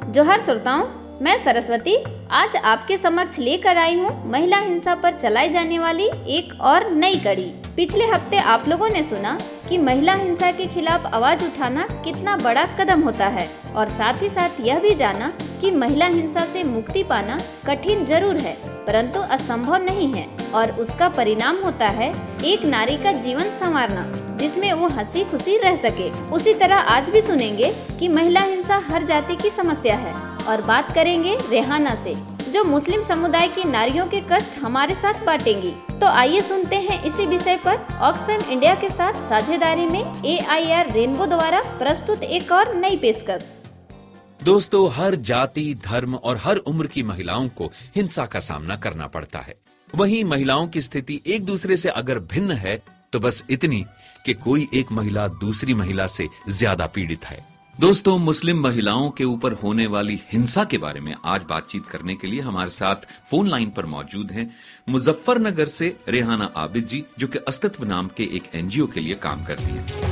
जोहर श्रोताओं, मैं सरस्वती आज आपके समक्ष लेकर आई हूँ महिला हिंसा पर चलाई जाने वाली एक और नई कड़ी। पिछले हफ्ते आप लोगों ने सुना कि महिला हिंसा के खिलाफ आवाज उठाना कितना बड़ा कदम होता है और साथ ही साथ यह भी जाना कि महिला हिंसा से मुक्ति पाना कठिन जरूर है परंतु असंभव नहीं है और उसका परिणाम होता है एक नारी का जीवन संवारना जिसमें वो हंसी खुशी रह सके। उसी तरह आज भी सुनेंगे कि महिला हिंसा हर जाति की समस्या है और बात करेंगे रेहाना से जो मुस्लिम समुदाय की नारियों के कष्ट हमारे साथ बांटेंगी। तो आइए सुनते हैं इसी विषय पर ऑक्सफैम इंडिया के साथ साझेदारी में AIR रेनबो द्वारा प्रस्तुत एक और नई पेशकश। दोस्तों, हर जाति, धर्म और हर उम्र की महिलाओं को हिंसा का सामना करना पड़ता है। वहीं महिलाओं की स्थिति एक दूसरे से अगर भिन्न है तो बस इतनी कि कोई एक महिला दूसरी महिला से ज्यादा पीड़ित है। दोस्तों, मुस्लिम महिलाओं के ऊपर होने वाली हिंसा के बारे में आज बातचीत करने के लिए हमारे साथ फोन लाइन पर मौजूद हैं मुजफ्फरनगर से रेहाना आबिद जी, जो कि अस्तित्व नाम के एक NGO के लिए काम करती हैं।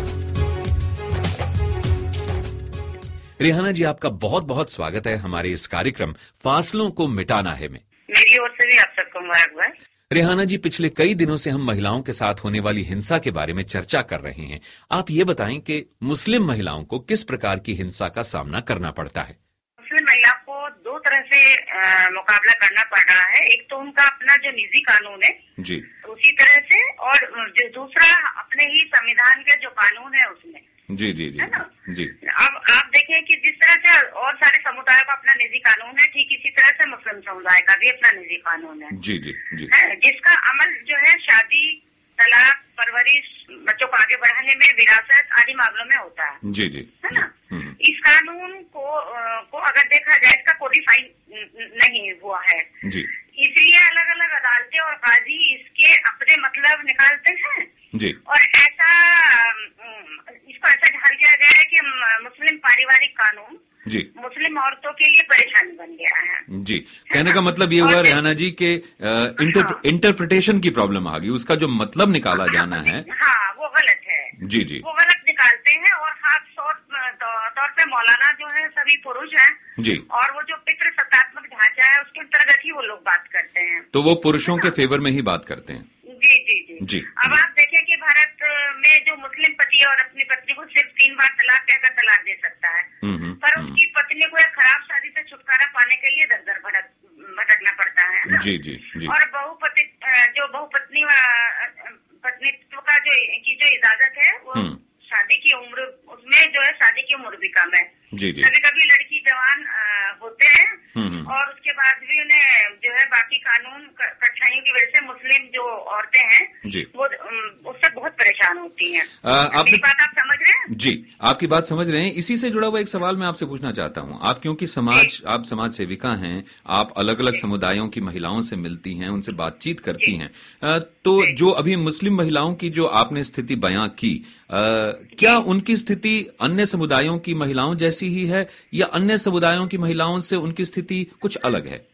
रेहाना जी, आपका बहुत बहुत स्वागत है हमारे इस कार्यक्रम फासलों को मिटाना है में। मेरी ओर से भी आप सबको मुबारकबाद। रेहाना जी, पिछले कई दिनों से हम महिलाओं के साथ होने वाली हिंसा के बारे में चर्चा कर रहे हैं। आप ये बताएं कि मुस्लिम महिलाओं को किस प्रकार की हिंसा का सामना करना पड़ता है। मुस्लिम महिलाओं को दो तरह से मुकाबला करना पड़ रहा है। एक तो उनका अपना जो निजी कानून है जी, उसी तरह से, और जो दूसरा अपने ही संविधान के जो कानून है उसमें। जी जी जी, है ना? जी। अब आप देखें कि जिस तरह से और सारे समुदाय का अपना निजी कानून है, ठीक इसी तरह से मुस्लिम समुदाय का भी अपना निजी कानून है। जी जी जी, जिसका अमल जो है शादी, तलाक, परवरिश, बच्चों को आगे बढ़ाने में, विरासत आदि मामलों में होता है। जी जी, है ना? इस कानून को अगर देखा जाए, इसका कोडिफाई नहीं हुआ है जी। इसलिए अलग अलग अदालतें और काजी इसके अपने मतलब निकालते हैं जी। और इसको ऐसा ढाल दिया गया है कि मुस्लिम पारिवारिक कानून जी मुस्लिम औरतों के लिए परेशानी बन गया है जी। कहने का मतलब ये हुआ रेहाना जी के इंटरप्रिटेशन की प्रॉब्लम आ गई, उसका जो मतलब निकाला जाना है हाँ वो गलत है जी जी, वो गलत निकालते हैं। और खास तौर पे मौलाना जो है सभी पुरुष हैं जी, और वो जो पितृ सत्तात्मक ढांचा है उसके अंतर्गत ही वो लोग बात करते हैं, तो वो पुरुषों के फेवर में ही बात करते हैं। जी जी जी जी। अब आप देखें कि भारत में जो मुस्लिम पति और अपनी पत्नी को सिर्फ 3 बार तलाक कहकर तलाक दे सकता है, पर उसकी पत्नी को एक खराब शादी से छुटकारा पाने के लिए दर दर भटकना पड़ता है ना? जी जी जी। और पत्नीत्व का जो इजाजत है वो शादी की उम्र, उसमें जो है शादी की उम्र भी कम है जी जी। कभी कभी लड़की जवान होते हैं और उसके बाद भी उन्हें जो है बाकी कानून कठिनाइयों की वजह से मुस्लिम जो औरतें हैं जी, वो उससे बहुत परेशान होती हैं। आपकी बात आप समझ रहे हैं जी? आपकी बात समझ रहे हैं। इसी से जुड़ा हुआ एक सवाल मैं आपसे पूछना चाहता हूँ। आप क्योंकि आप समाज सेविका हैं, आप अलग अलग समुदायों की महिलाओं से मिलती हैं, उनसे बातचीत करती हैं, तो जो अभी मुस्लिम महिलाओं की जो आपने स्थिति बयां की, क्या उनकी स्थिति अन्य समुदायों की महिलाओं जैसी ही है या अन्य समुदायों की महिलाओं से उनकी स्थिति कुछ अलग है?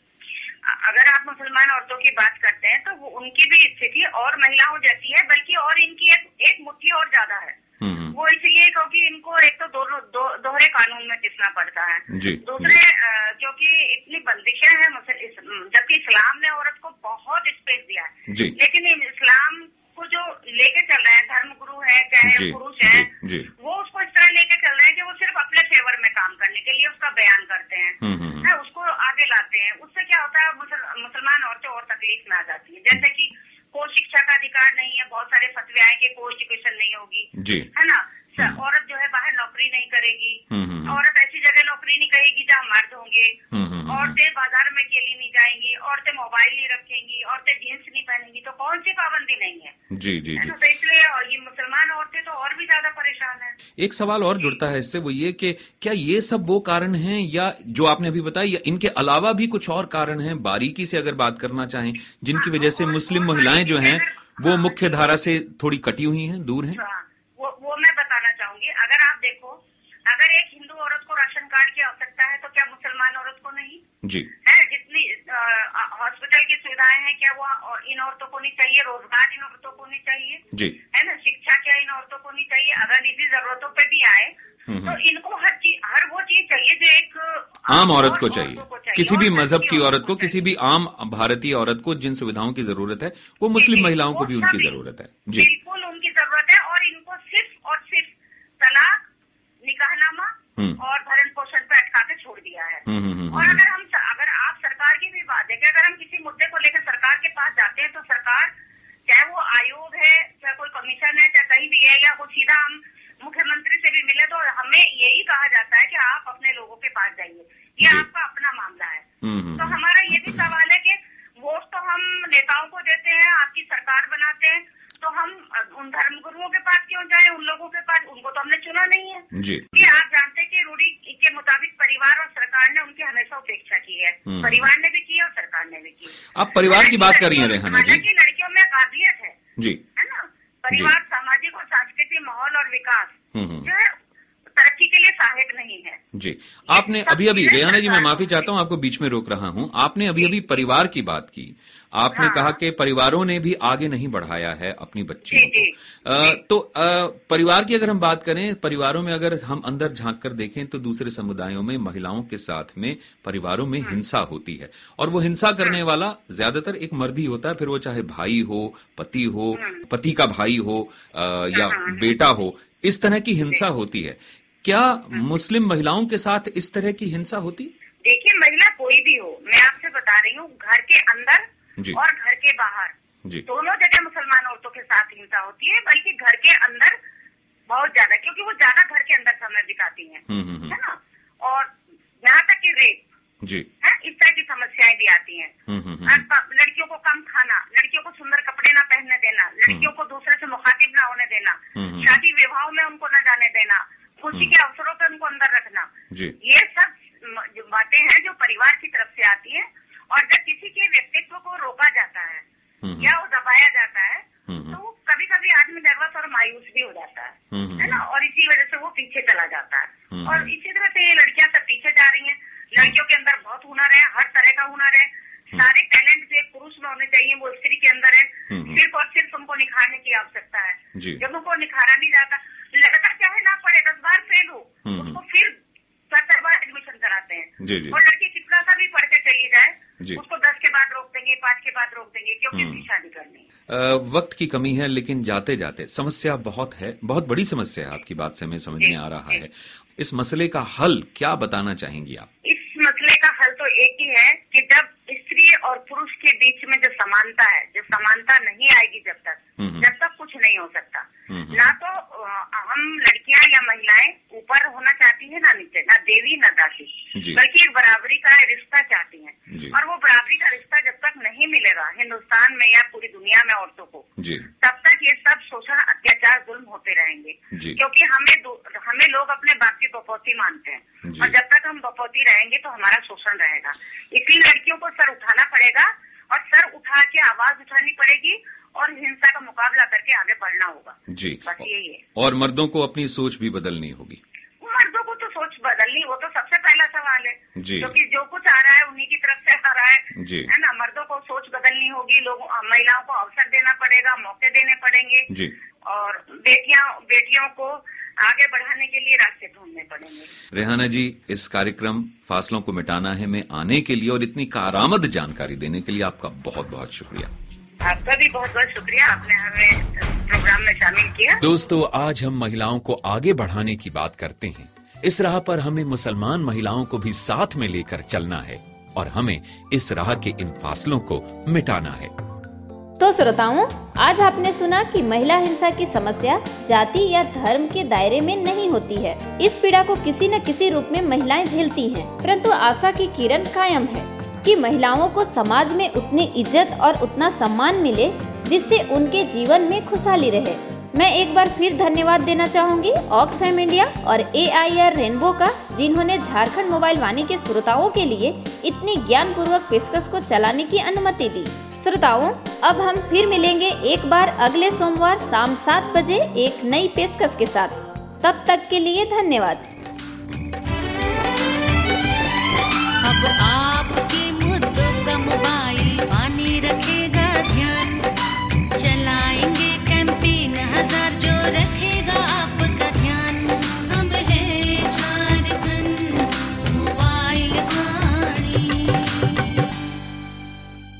अगर आप मुसलमान औरतों की बात करते हैं तो वो उनकी भी स्थिति और महिलाओं जैसी है, बल्कि और इनकी एक मुट्ठी और ज्यादा है। वो इसलिए क्योंकि इनको एक तो दोहरे कानून में पिसना पड़ता है जी, दूसरे क्योंकि इतनी बंदिशें हैं, जबकि इस्लाम ने औरत को बहुत स्पेस दिया है जी, लेकिन इस्लाम को जो लेके चल रहे हैं धर्म गुरु है चाहे पुरुष है जी, वो उसको इस तरह लेके चल रहे हैं कि वो सिर्फ अपने फेवर में काम करने के लिए उसका बयान करते हैं, उसको आगे लाते हैं। उससे क्या होता है, मुसलमान औरतें और तकलीफ में आ जाती है। जैसे कि कोई शिक्षा का अधिकार नहीं है, बहुत सारे फतवे आए कि कोई एजुकेशन नहीं होगी जी, है ना? औरत जो है बाहर नौकरी नहीं करेगी, औरत ऐसी जगह नौकरी नहीं करेगी जहाँ मर्द होंगे, औरतें बाजार में अकेली नहीं जाएंगी, औरतें मोबाइल नहीं रखेंगी, औरतें जींस नहीं पहनेंगी, तो कौन सी पाबंदी नहीं है जी जी जी। तो इसलिए ये मुसलमान औरतें तो और भी ज्यादा परेशान है। एक सवाल और जुड़ता है इससे, वो ये कि क्या ये सब वो कारण हैं या जो आपने अभी बताया, या इनके अलावा भी कुछ और कारण हैं, बारीकी से अगर बात करना चाहें, जिनकी वजह से मुस्लिम महिलाएं जो हैं वो मुख्य धारा से थोड़ी कटी हुई हैं, दूर हैं? वो मैं बताना चाहूंगी। अगर आप देखो, अगर एक हिंदू औरत को राशन कार्ड की आवश्यकता है तो क्या मुसलमान औरत को नहीं जी है? जितनी हॉस्पिटल की सुविधाएं हैं क्या वो इन औरतों को नहीं चाहिए? रोजगार इन औरतों को नहीं चाहिए जी, है ना? शिक्षा क्या इन औरतों को नहीं चाहिए? अगर निजी जरूरतों पे भी आए तो इनको हर वो चीज चाहिए जो एक आम औरत को चाहिए, किसी भी मजहब की औरत को, किसी भी आम भारतीय औरत को जिन सुविधाओं की जरूरत है वो मुस्लिम महिलाओं को भी उनकी जरूरत है। जी बिल्कुल उनकी जरूरत है, और इनको सिर्फ और सिर्फ तलाक, निकाहनामा और भरण पोषण पे अटका के छोड़ दिया है। और अगर आप सरकार की भी बात देखें, अगर हम किसी मुद्दे को लेकर सरकार के पास जाते हैं तो सरकार, चाहे वो आयोग है, चाहे कोई कमीशन है, चाहे कहीं भी है, या कुछ सीधा हम मुख्यमंत्री से भी मिले तो हमें यही कहा जाता है कि आप अपने लोगों के पास जाइए, ये आपका अपना मामला है। तो हमारा ये भी सवाल है कि वोट तो हम नेताओं को देते हैं, आपकी सरकार बनाते हैं, तो हम उन धर्मगुरुओं के पास क्यों जाए, उन लोगों के पास, उनको तो हमने चुना नहीं है जी। कि आप जानते हैं कि रूढ़ी के मुताबिक परिवार और सरकार ने उनकी हमेशा उपेक्षा की है, परिवार ने भी की और सरकार ने भी की। आप परिवार की बात कर रही हैं रेहाना जी। हालांकि लड़कियों में काबिलियत है जी, है ना, परिवार, सामाजिक और सांस्कृतिक माहौल और विकास जो है तरक्की के लिए सहायक नहीं है जी। आपने अभी रेहाना जी, मैं माफी चाहता हूं, आपको बीच में रोक रहा हूं, आपने अभी परिवार की बात की, आपने कहा कि परिवारों ने भी आगे नहीं बढ़ाया है अपनी बच्चियों को। तो परिवार की अगर हम बात करें, परिवारों में अगर हम अंदर झांक कर देखें तो दूसरे समुदायों में महिलाओं के साथ में परिवारों में हिंसा होती है, और वो हिंसा करने वाला ज्यादातर एक मर्द ही होता है, फिर वो चाहे भाई हो, पति हो, पति का भाई हो या बेटा हो, इस तरह की हिंसा होती है। क्या मुस्लिम महिलाओं के साथ इस तरह की हिंसा होती? देखिए, महिला कोई भी हो, मैं आपसे बता रही हूँ, घर के अंदर और घर के बाहर दोनों जगह मुसलमान औरतों के साथ हिंसा होती है, बल्कि घर के अंदर बहुत ज्यादा, क्योंकि वो ज्यादा घर के अंदर समय बिताती हैं, है ना, और यहाँ तक कि रेप जी है, इस तरह की समस्याएं भी आती हैं। लड़कियों को कम खाना, लड़कियों को सुंदर कपड़े ना पहनने देना, लड़कियों को दूसरे से मुखातिब ना होने देना, शादी विवाहों में उनको न जाने देना, खुशी के अवसरों पर उनको अंदर रखना, ये सब बातें हैं जो परिवार की तरफ से आती है। और जब किसी के व्यक्तित्व को रोका जाता है या वो दबाया जाता है तो कभी कभी आदमी नर्वस और मायूस भी हो जाता है ना, और इसी वजह से वो पीछे चला जाता है। और इसी तरह से ये लड़कियां सब पीछे जा रही हैं। लड़कियों के अंदर बहुत हुनर है, हर तरह का हुनर है, सारे टैलेंट जो एक पुरुष में होने चाहिए वो स्त्री के अंदर है, सिर्फ और सिर्फ उनको निखारने की आवश्यकता है। जब उनको निखारा नहीं जाता, लड़का चाहे ना पढ़े, 10 बार फेल हो, उसको फिर 70 बार एडमिशन कराते हैं, और लड़की कितना सा भी पढ़ के चली जाए उसको 10 के बाद रोक देंगे, 5 के बाद रोक देंगे, क्योंकि उसकी शादी करनी है। वक्त की कमी है, लेकिन जाते जाते समस्या बहुत है, बहुत बड़ी समस्या है, आपकी बात से हमें समझ में आ रहा है। इस मसले का हल क्या बताना चाहेंगी आप? इस मसले का हल तो एक ही है कि जब स्त्री और पुरुष के बीच में जो समानता है, जो समानता नहीं आएगी जब तक कुछ नहीं हो सकता। ना तो हम लड़कियां या महिलाएं ऊपर होना चाहती है, ना नीचे, ना देवी ना दासी, बल्कि एक बराबरी का रिश्ता चाहती हैं। और वो बराबरी का रिश्ता जब तक नहीं मिलेगा हिंदुस्तान में या पूरी दुनिया में औरतों को, तब तक ये सब शोषण, अत्याचार, जुल्म होते रहेंगे। क्योंकि हमें लोग अपने बाप की बपौती मानते हैं, और जब तक हम बपौती रहेंगे तो हमारा शोषण रहेगा। इसलिए लड़कियों को सर उठाना पड़ेगा, और सर उठा के आवाज उठानी पड़ेगी, और हिंसा का मुकाबला करके आगे बढ़ना होगा जी। बस यही है। और मर्दों को अपनी सोच भी बदलनी होगी। मर्दों को तो सोच बदलनी, वो तो सबसे पहला सवाल है जी, क्योंकि जो कुछ आ रहा है उन्हीं की तरफ से आ रहा है जी, है ना। मर्दों को सोच बदलनी होगी, महिलाओं को अवसर देना पड़ेगा, मौके देने पड़ेंगे जी, और बेटियों को आगे बढ़ाने के लिए रास्ते ढूंढने पड़ेंगे। रेहाना जी, इस कार्यक्रम फासलों को मिटाना है में आने के लिए और इतनी कारआमद जानकारी देने के लिए आपका बहुत बहुत शुक्रिया। आपका भी बहुत बहुत शुक्रिया, आपने हमें प्रोग्राम में शामिल किया। दोस्तों, आज हम महिलाओं को आगे बढ़ाने की बात करते हैं। इस राह पर हमें मुसलमान महिलाओं को भी साथ में लेकर चलना है, और हमें इस राह के इन फासलों को मिटाना है। तो श्रोताओं, आज आपने सुना कि महिला हिंसा की समस्या जाति या धर्म के दायरे में नहीं होती है। इस पीड़ा को किसी न किसी रूप में महिलाएं झेलती हैं, परंतु आशा की किरण कायम है कि महिलाओं को समाज में उतनी इज्जत और उतना सम्मान मिले जिससे उनके जीवन में खुशहाली रहे। मैं एक बार फिर धन्यवाद देना चाहूंगी ऑक्सफैम इंडिया और AIR रेनबो का, जिन्होंने झारखंड मोबाइल वाणी के श्रोताओं के लिए इतनी ज्ञानपूर्वक पेशकश को चलाने की अनुमति दी। श्रोताओं, अब हम फिर मिलेंगे एक बार अगले सोमवार शाम 7 बजे एक नई पेशकश के साथ। तब तक के लिए धन्यवाद।